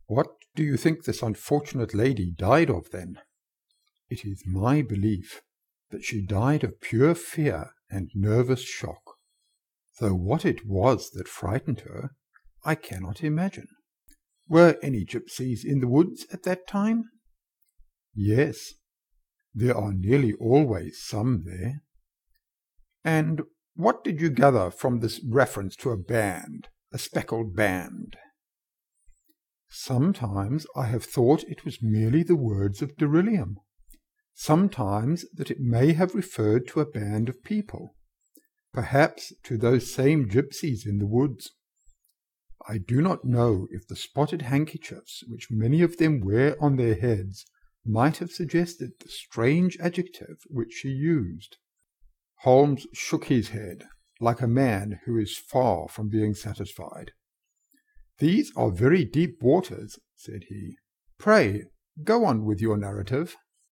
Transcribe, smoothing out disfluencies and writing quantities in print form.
What do you think this unfortunate lady died of, then? It is my belief that she died of pure fear and nervous shock, though what it was that frightened her, I cannot imagine. Were any gypsies in the woods at that time? Yes, there are nearly always some there. And what did you gather from this reference to a band, a speckled band? Sometimes I have thought it was merely the words of Deryllium, sometimes that it may have referred to a band of people, perhaps to those same gypsies in the woods. I do not know if the spotted handkerchiefs which many of them wear on their heads might have suggested the strange adjective which she used. Holmes shook his head, like a man who is far from being satisfied. "These are very deep waters," said he. "Pray, go on with your narrative."